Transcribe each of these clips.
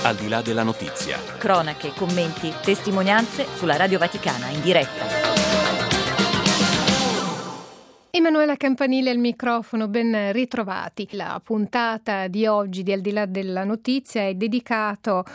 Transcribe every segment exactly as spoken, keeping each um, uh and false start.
Al di là della notizia. Cronache, commenti, testimonianze sulla Radio Vaticana in diretta. Emanuela Campanile al microfono, ben ritrovati. La puntata di oggi di Al di là della notizia è dedicato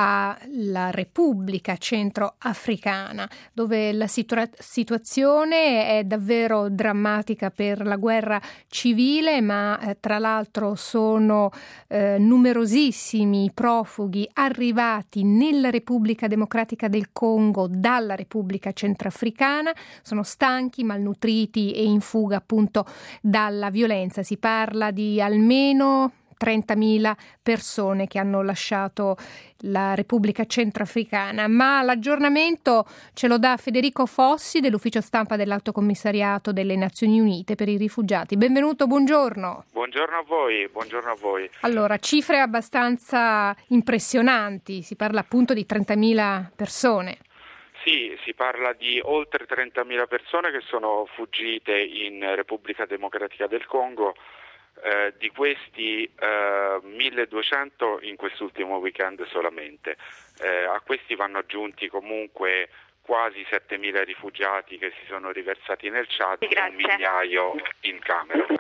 alla Repubblica Centroafricana, dove la situa- situazione è davvero drammatica per la guerra civile, ma eh, tra l'altro sono eh, numerosissimi i profughi arrivati nella Repubblica Democratica del Congo dalla Repubblica Centroafricana, sono stanchi, malnutriti e in fuga appunto dalla violenza. Si parla di almeno trentamila persone che hanno lasciato la Repubblica Centroafricana, ma l'aggiornamento ce lo dà Federico Fossi dell'ufficio stampa dell'Alto Commissariato delle Nazioni Unite per i rifugiati. Benvenuto, buongiorno. Buongiorno a voi, buongiorno a voi. Allora, cifre abbastanza impressionanti, si parla appunto di trentamila persone. Sì, si parla di oltre trentamila persone che sono fuggite in Repubblica Democratica del Congo, eh, di questi eh, milleduecento in quest'ultimo weekend solamente. Eh, a questi vanno aggiunti comunque quasi settemila rifugiati che si sono riversati nel Chad e un migliaio in Camerun.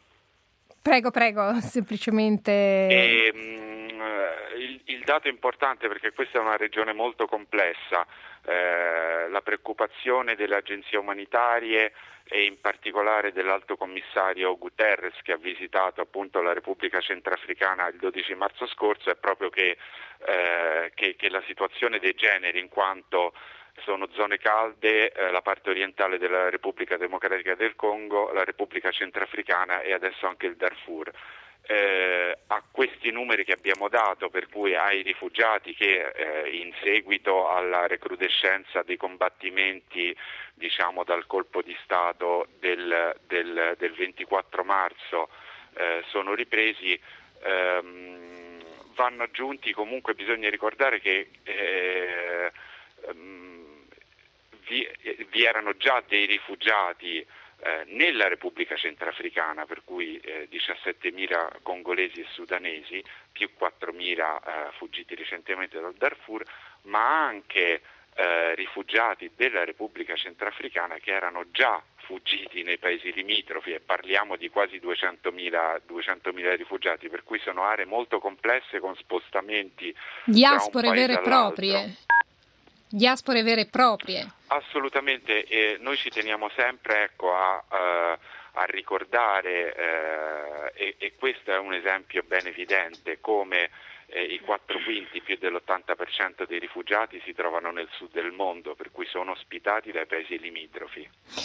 Prego, prego, semplicemente... E, mh, il, il dato è importante perché questa è una regione molto complessa. Eh, la preoccupazione delle agenzie umanitarie e in particolare dell'Alto Commissario Guterres, che ha visitato appunto la Repubblica Centroafricana il dodici marzo scorso, è proprio che, eh, che, che la situazione degeneri, in quanto sono zone calde, eh, la parte orientale della Repubblica Democratica del Congo, la Repubblica Centroafricana e adesso anche il Darfur. Eh, a questi numeri che abbiamo dato, per cui ai rifugiati che eh, in seguito alla recrudescenza dei combattimenti, diciamo dal colpo di Stato del, del, del ventiquattro marzo eh, sono ripresi, ehm, vanno aggiunti comunque, bisogna ricordare che eh, vi, vi erano già dei rifugiati Eh, nella Repubblica Centroafricana, per cui eh, diciassettemila congolesi e sudanesi, più quattromila eh, fuggiti recentemente dal Darfur, ma anche eh, rifugiati della Repubblica Centroafricana che erano già fuggiti nei paesi limitrofi, e parliamo di quasi duecentomila, duecentomila rifugiati, per cui sono aree molto complesse con spostamenti diaspore vere e proprie. Diaspore vere e proprie. Assolutamente, eh, noi ci teniamo sempre ecco, a, a, a ricordare, eh, e, e questo è un esempio ben evidente, come eh, i quattro quinti, più dell'ottanta per cento dei rifugiati si trovano nel sud del mondo, per cui sono ospitati dai paesi limitrofi.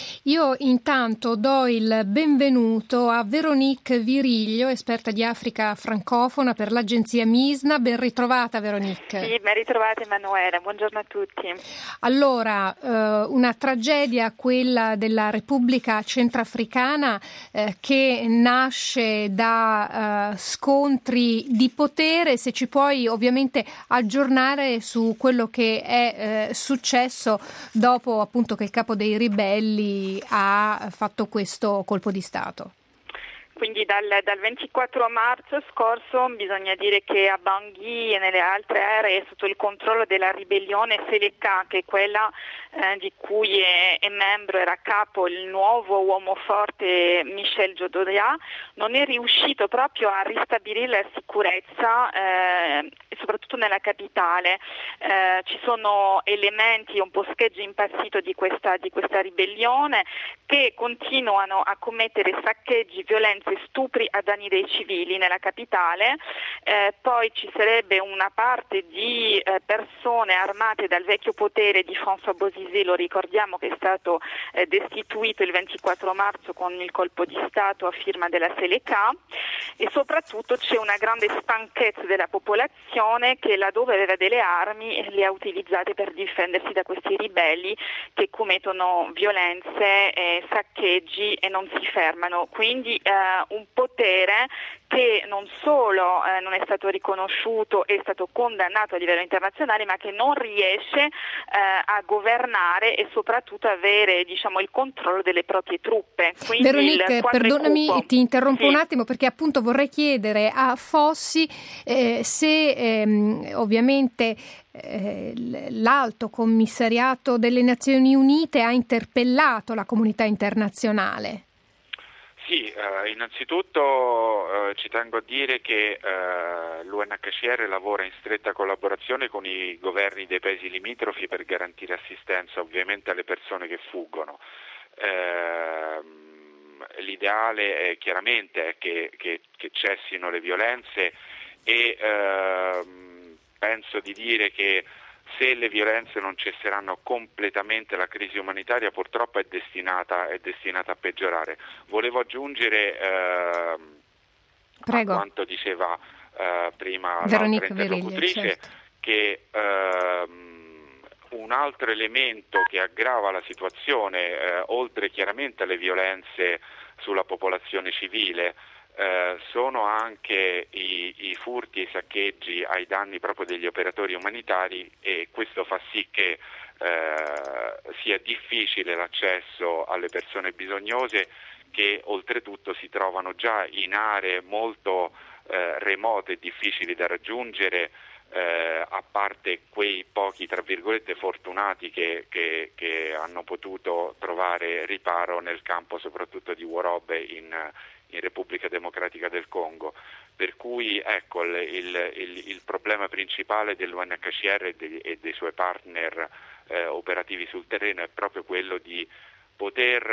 Io intanto do il benvenuto a Veronique Viriglio, esperta di Africa francofona per l'agenzia MISNA. Ben ritrovata, Veronique. Sì, ben ritrovata Emanuela, buongiorno a tutti. Allora, eh, una tragedia, quella della Repubblica Centroafricana, eh, che nasce da eh, scontri di potere. Se ci puoi ovviamente aggiornare su quello che è eh, successo dopo appunto che il capo dei ribelli ha fatto questo colpo di Stato. Quindi dal, dal ventiquattro marzo scorso bisogna dire che a Bangui e nelle altre aree è sotto il controllo della ribellione Seleka, che è quella eh, di cui è, è membro, era capo il nuovo uomo forte Michel Djodoya, non è riuscito proprio a ristabilire la sicurezza eh, e soprattutto nella capitale. Eh, ci sono elementi, un po' schegge impazzito di questa, di questa ribellione, che continuano a commettere saccheggi, violenze, stupri a danni dei civili nella capitale. Eh, poi ci sarebbe una parte di eh, persone armate dal vecchio potere di François Bozizé, lo ricordiamo, che è stato eh, destituito il ventiquattro marzo con il colpo di Stato a firma della Seleka, e soprattutto c'è una grande stanchezza della popolazione che laddove aveva delle armi le ha utilizzate per difendersi da questi ribelli che commettono violenze e saccheggi e non si fermano. Quindi eh, un potere che non solo eh, non è stato riconosciuto e è stato condannato a livello internazionale, ma che non riesce eh, a governare e soprattutto avere, diciamo, il controllo delle proprie truppe. Quindi Veronique, perdonami, cupo... ti interrompo sì. un attimo, perché appunto vorrei chiedere a Fossi eh, se ehm, ovviamente eh, l'Alto Commissariato delle Nazioni Unite ha interpellato la comunità internazionale. Sì, eh, innanzitutto eh, ci tengo a dire che eh, l'U N H C R lavora in stretta collaborazione con i governi dei paesi limitrofi per garantire assistenza ovviamente alle persone che fuggono. Eh, l'ideale è chiaramente è che, che, che cessino le violenze e eh, penso di dire che se le violenze non cesseranno completamente, la crisi umanitaria purtroppo è destinata, è destinata a peggiorare. Volevo aggiungere eh, a quanto diceva eh, prima Veronique l'altra interlocutrice, Viriglia, certo. che eh, un altro elemento che aggrava la situazione, eh, oltre chiaramente alle violenze sulla popolazione civile, Eh, sono anche i, i furti e i saccheggi ai danni proprio degli operatori umanitari, e questo fa sì che eh, sia difficile l'accesso alle persone bisognose, che oltretutto si trovano già in aree molto eh, remote e difficili da raggiungere, eh, a parte quei pochi tra virgolette fortunati che, che, che hanno potuto trovare riparo nel campo soprattutto di Worobe in in Repubblica Democratica del Congo. Per cui ecco il, il, il problema principale dell'U N H C R e dei, e dei suoi partner eh, operativi sul terreno è proprio quello di poter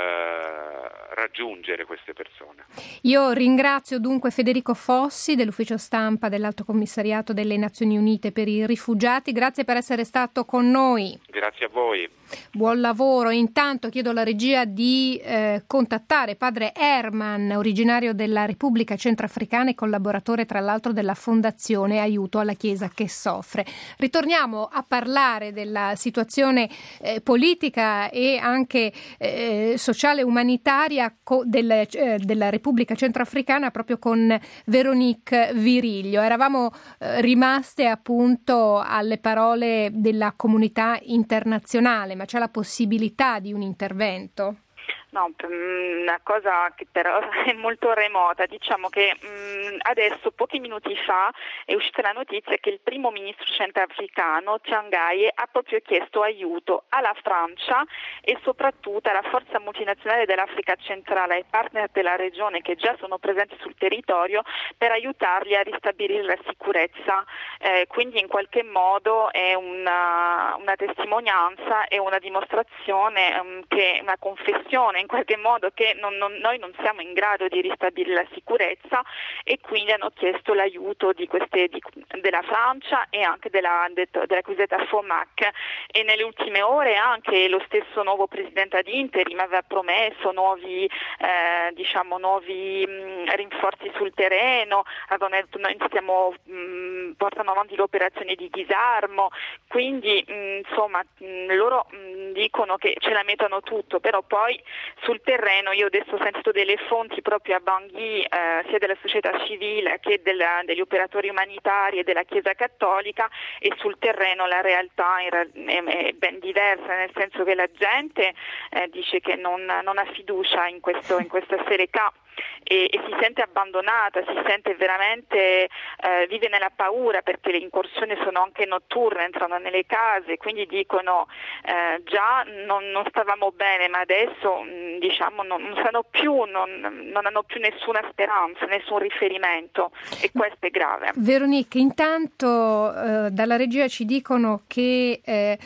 eh, raggiungere queste persone. Io ringrazio dunque Federico Fossi dell'ufficio stampa dell'Alto Commissariato delle Nazioni Unite per i rifugiati. Grazie per essere stato con noi. Grazie a voi. Buon lavoro. Intanto chiedo alla regia di eh, contattare padre Herman, originario della Repubblica Centrafricana e collaboratore tra l'altro della Fondazione Aiuto alla Chiesa che soffre. Ritorniamo a parlare della situazione eh, politica e anche eh, sociale umanitaria co- del, eh, della Repubblica Centrafricana proprio con Veronique Viriglio. Eravamo eh, rimaste appunto alle parole della comunità internazionale, ma c'è la possibilità di un intervento? No, una cosa che però è molto remota. Diciamo che mh, adesso, pochi minuti fa, è uscita la notizia che il primo ministro centrafricano, Tiangaye, ha proprio chiesto aiuto alla Francia e soprattutto alla forza multinazionale dell'Africa centrale, ai partner della regione che già sono presenti sul territorio, per aiutarli a ristabilire la sicurezza. Eh, quindi in qualche modo è una, una testimonianza e una dimostrazione, um, che una confessione in qualche modo che non, non, noi non siamo in grado di ristabilire la sicurezza, e quindi hanno chiesto l'aiuto di queste, di, della Francia e anche della, della cosiddetta FOMAC, e nelle ultime ore anche lo stesso nuovo presidente ad interim aveva promesso nuovi, eh, diciamo, nuovi mh, rinforzi sul terreno, avevano detto noi stiamo mh, portando avanti l'operazione di disarmo, quindi mh, insomma mh, loro mh, dicono che ce la mettono tutto, però poi sul terreno io adesso ho sentito delle fonti proprio a Bangui, eh, sia della società civile che della, degli operatori umanitari e della Chiesa Cattolica, e sul terreno la realtà è, è ben diversa, nel senso che la gente eh, dice che non, non ha fiducia in, questo, in questa serietà. E, e si sente abbandonata, si sente veramente, eh, vive nella paura, perché le incursioni sono anche notturne, entrano nelle case, quindi dicono eh, già non, non stavamo bene, ma adesso mh, diciamo non, non sanno più, non, non hanno più nessuna speranza, nessun riferimento, e questo è grave. Veronique, intanto eh, dalla regia ci dicono che eh,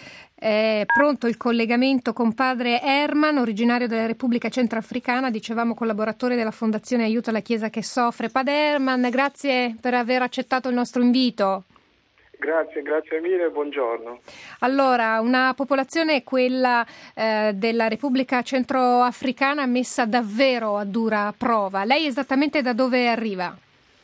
è pronto il collegamento con padre Herman, originario della Repubblica Centrafricana, dicevamo collaboratore della Fondazione Aiuto alla Chiesa che soffre. Padre Herman, grazie per aver accettato il nostro invito. Grazie, grazie mille, buongiorno. Allora, una popolazione, quella eh, della Repubblica Centroafricana, messa davvero a dura prova. Lei esattamente da dove arriva?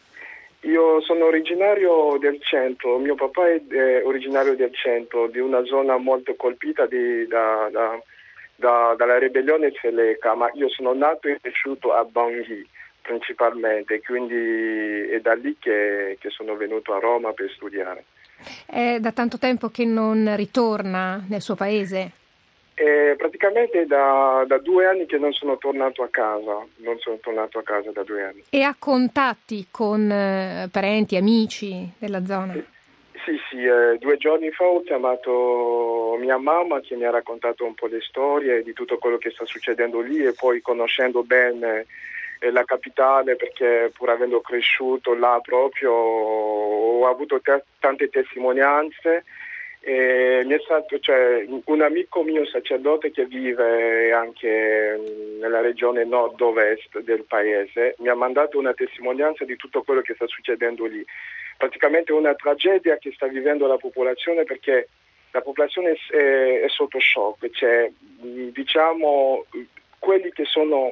Io sono originario del centro, mio papà è eh, originario del centro, di una zona molto colpita di, da, da, da, dalla ribellione Seleka, ma io sono nato e cresciuto a Bangui, principalmente, quindi è da lì che, che sono venuto a Roma per studiare. È da tanto tempo che non ritorna nel suo paese? È praticamente da, da due anni che non sono tornato a casa, non sono tornato a casa da due anni. E ha contatti con eh, parenti, amici della zona? Sì, sì, eh, due giorni fa ho chiamato mia mamma che mi ha raccontato un po' le storie di tutto quello che sta succedendo lì, e poi conoscendo bene eh, la capitale, perché pur avendo cresciuto là proprio ho avuto te- tante testimonianze. E mi è stato, cioè, un amico mio sacerdote che vive anche nella regione nord-ovest del paese mi ha mandato una testimonianza di tutto quello che sta succedendo lì. Praticamente una tragedia che sta vivendo la popolazione, perché la popolazione è, è sotto shock, cioè, diciamo, quelli che sono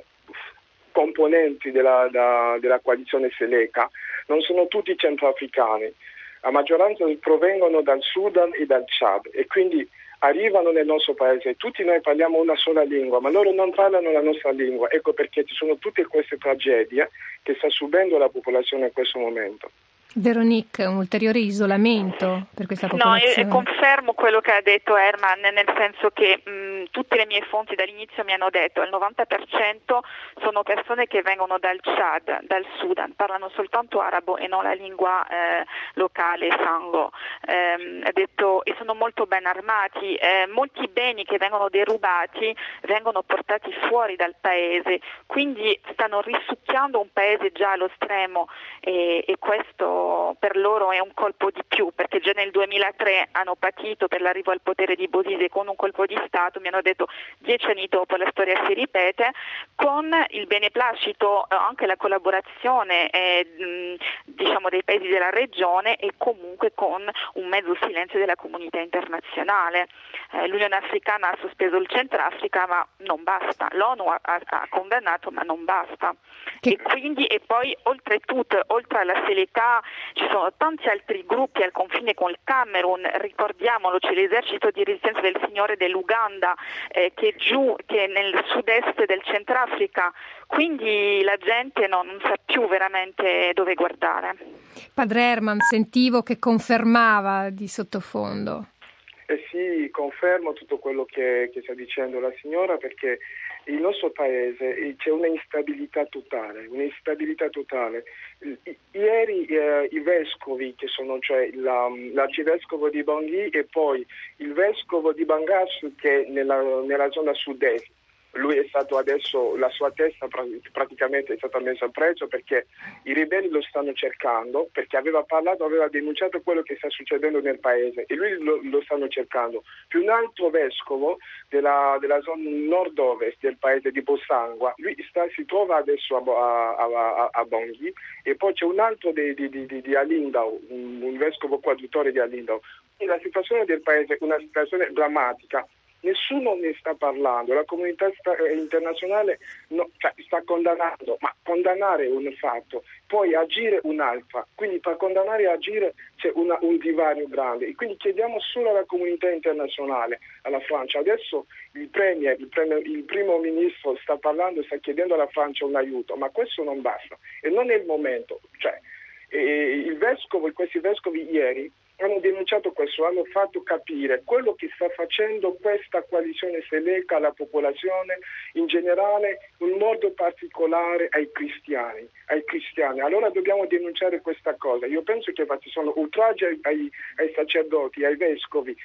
componenti della, da, della coalizione Seleka non sono tutti centroafricani. La maggioranza provengono dal Sudan e dal Chad, e quindi arrivano nel nostro paese. Tutti noi parliamo una sola lingua, ma loro non parlano la nostra lingua. Ecco perché ci sono tutte queste tragedie che sta subendo la popolazione in questo momento. Veronique, un ulteriore isolamento per questa popolazione? No, io confermo quello che ha detto Herman, nel senso che mh, tutte le mie fonti dall'inizio mi hanno detto che il novanta per cento sono persone che vengono dal Chad, dal Sudan, parlano soltanto arabo e non la lingua eh, locale, sango. Eh, ha detto, e sono molto ben armati, eh, molti beni che vengono derubati vengono portati fuori dal paese, quindi stanno risucchiando un paese già allo stremo, e, e questo per loro è un colpo di più, perché già nel duemilatré hanno patito per l'arrivo al potere di Bozizé con un colpo di Stato. Mi hanno detto dieci anni dopo la storia si ripete, con il beneplacito, anche la collaborazione eh, diciamo dei paesi della regione, e comunque con un mezzo silenzio della comunità internazionale. Eh, L'Unione Africana ha sospeso il Centrafrica, ma non basta. L'ONU ha, ha condannato, ma non basta. Che... E quindi, e poi oltretutto, oltre alla Seleka, ci sono tanti altri gruppi al confine con il Camerun. Ricordiamolo, c'è l'esercito di resistenza del Signore dell'Uganda eh, che è giù, che è nel sud-est del Centrafrica. Quindi la gente non, non sa più veramente dove guardare. Padre Herman, sentivo che confermava di sottofondo. Eh sì, confermo tutto quello che, che sta dicendo la signora, perché il nostro paese c'è una instabilità totale, un'instabilità totale. I, ieri eh, i vescovi, che sono cioè la, l'arcivescovo di Bangui e poi il vescovo di Bangassou, che è nella, nella zona sud-est, lui è stato adesso, la sua testa praticamente è stata messa a prezzo, perché i ribelli lo stanno cercando, perché aveva parlato, aveva denunciato quello che sta succedendo nel paese, e lui lo, lo stanno cercando. Più un altro vescovo della, della zona nord-ovest del paese di Bosangwa, lui sta, si trova adesso a, a, a, a Bangui, e poi c'è un altro di, di, di, di Alindao, un, un vescovo coadjutore di Alindao. E la situazione del paese è una situazione drammatica. Nessuno ne sta parlando, la comunità sta, eh, internazionale no, cioè, sta condannando, ma condannare è un fatto, poi agire un'altra, quindi per condannare e agire c'è una, un divario grande, e quindi chiediamo solo alla comunità internazionale, alla Francia. Adesso il premier, il, premier, il primo ministro sta parlando, sta chiedendo alla Francia un aiuto, ma questo non basta, e non è il momento. Cioè, eh, il vescovo, questi vescovi ieri hanno denunciato questo, hanno fatto capire quello che sta facendo questa coalizione Seleka alla popolazione in generale, in modo particolare ai cristiani, ai cristiani. Allora dobbiamo denunciare questa cosa. Io penso che ci sono oltraggi ai, ai, ai sacerdoti, ai vescovi,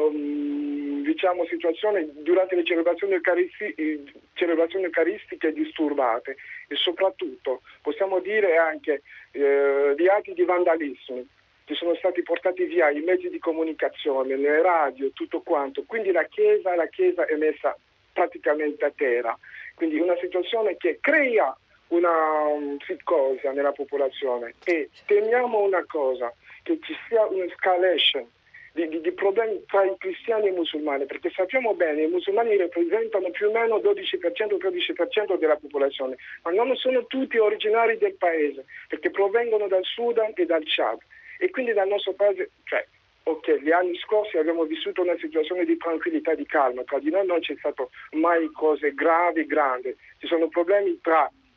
um, diciamo situazioni durante le celebrazioni, eucaristi, celebrazioni eucaristiche disturbate, e soprattutto possiamo dire anche eh, di atti di vandalismo che sono stati portati via i mezzi di comunicazione, le radio, tutto quanto. Quindi la Chiesa, la Chiesa è messa praticamente a terra. Quindi una situazione che crea una um, psicosi nella popolazione, e temiamo una cosa, che ci sia un'escalation di, di, di problemi tra i cristiani e i musulmani, perché sappiamo bene che i musulmani rappresentano più o meno dodici per cento tredici per cento della popolazione, ma non sono tutti originari del paese, perché provengono dal Sudan e dal Chad. E quindi dal nostro paese, cioè, ok, gli anni scorsi abbiamo vissuto una situazione di tranquillità, di calma, tra di noi non c'è stato mai cose gravi, grandi, ci sono problemi tra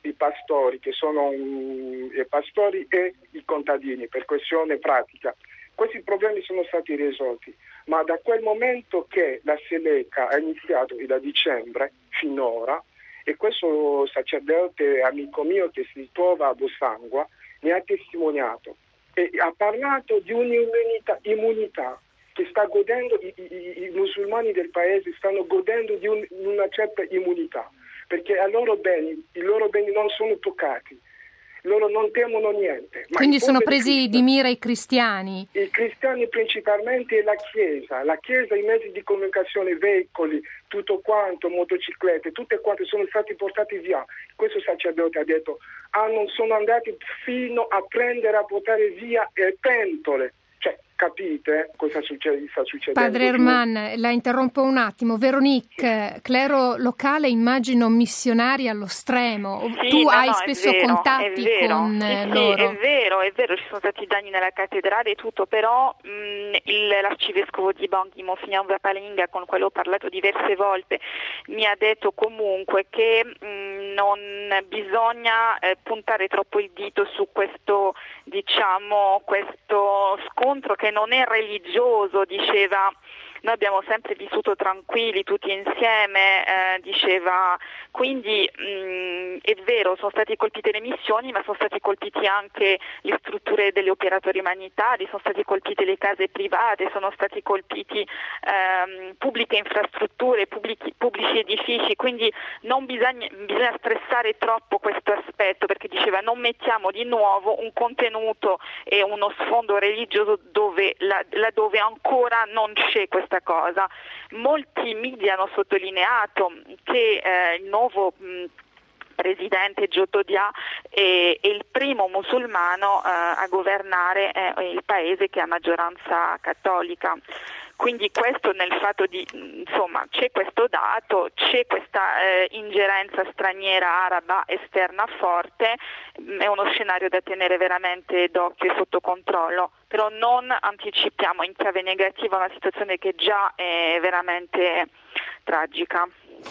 i pastori che sono um, i pastori e i contadini per questione pratica. Questi problemi sono stati risolti, ma da quel momento che la Seleca ha iniziato da dicembre finora, e questo sacerdote amico mio che si trova a Bossangua mi ha testimoniato e ha parlato di un'immunità immunità che sta godendo, i, i, i musulmani del paese stanno godendo di un, una certa immunità, perché i loro beni, i loro beni non sono toccati, loro non temono niente. Ma quindi sono presi di mira i cristiani? I cristiani principalmente e la Chiesa, la Chiesa, i mezzi di comunicazione, veicoli, tutto quanto, motociclette, tutte quante sono stati portati via. Questo sacerdote ha detto, hanno, sono andati fino a prendere, a portare via le pentole. Cioè, capite cosa succede, sta succedendo? Padre Herman, la interrompo un attimo. Veronique, sì. Clero locale, immagino missionari allo stremo. Sì, tu no, hai no, spesso vero, contatti con sì, loro. Sì, è vero, è vero, ci sono stati danni nella cattedrale e tutto, però mh, il, l'arcivescovo di Bangui, Monsignor Vapalinga, con il quale ho parlato diverse volte, mi ha detto comunque che mh, non bisogna eh, puntare troppo il dito su questo, diciamo, questo scontro che non è religioso, diceva. Noi abbiamo sempre vissuto tranquilli tutti insieme, eh, diceva, quindi mh, è vero, sono stati colpite le missioni, ma sono stati colpiti anche le strutture degli operatori umanitari, sono stati colpite le case private, sono stati colpiti ehm, pubbliche infrastrutture, pubblici, pubblici edifici, quindi non bisogna, bisogna stressare troppo questo aspetto, perché diceva non mettiamo di nuovo un contenuto e uno sfondo religioso dove, la, laddove ancora non c'è questa cosa. Molti media hanno sottolineato che eh, il nuovo mh, presidente Jotodia è, è il primo musulmano eh, a governare eh, il paese che ha maggioranza cattolica. Quindi questo nel fatto di, insomma, c'è questo dato, c'è questa eh, ingerenza straniera araba esterna forte, è uno scenario da tenere veramente d'occhio e sotto controllo, però non anticipiamo in chiave negativa una situazione che già è veramente tragica.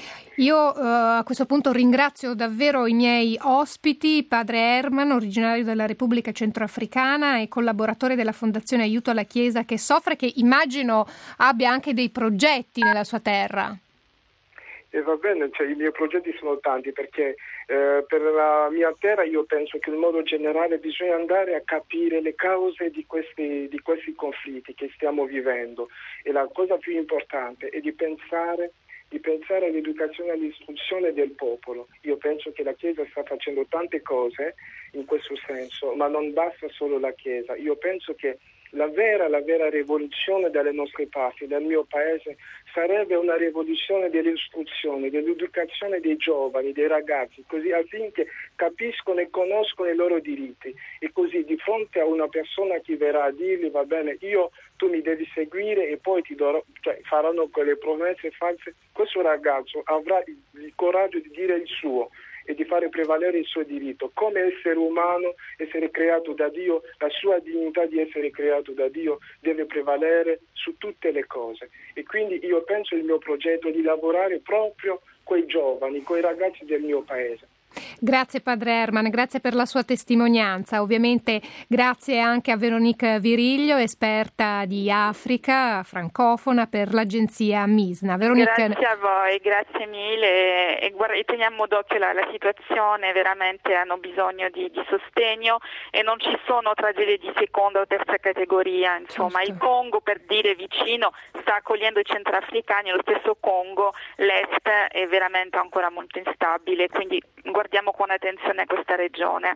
Io uh, a questo punto ringrazio davvero i miei ospiti, Padre Herman, originario della Repubblica Centroafricana e collaboratore della Fondazione Aiuto alla Chiesa che soffre, che immagino abbia anche dei progetti nella sua terra. E va bene, cioè, i miei progetti sono tanti perché eh, per la mia terra io penso che in modo generale bisogna andare a capire le cause di questi, di questi conflitti che stiamo vivendo, e la cosa più importante è di pensare di pensare all'educazione e all'istruzione del popolo. Io penso che la Chiesa sta facendo tante cose in questo senso, ma non basta solo la Chiesa. Io penso che la vera, la vera rivoluzione dalle nostre parti, dal mio paese, sarebbe una rivoluzione dell'istruzione, dell'educazione dei giovani, dei ragazzi, così affinché capiscono e conoscono i loro diritti, e così di fronte a una persona che verrà a dirgli va bene, io tu mi devi seguire e poi ti darò, cioè faranno quelle promesse false, questo ragazzo avrà il, il coraggio di dire il suo e di fare prevalere il suo diritto come essere umano, essere creato da Dio, la sua dignità di essere creato da Dio deve prevalere su tutte le cose. E quindi io penso il mio progetto è di lavorare proprio con i giovani, con i ragazzi del mio paese. Grazie Padre Herman, grazie per la sua testimonianza. Ovviamente grazie anche a Veronique Viriglio, esperta di Africa francofona per l'agenzia MISNA. Veronique... Grazie a voi, grazie mille e, guarda, teniamo d'occhio la, la situazione, veramente hanno bisogno di, di sostegno e non ci sono tragedie di seconda o terza categoria, insomma. Certo. Il Congo, per dire vicino, sta accogliendo i centroafricani, lo stesso Congo, l'est è veramente ancora molto instabile, quindi guardiamo con attenzione a questa regione.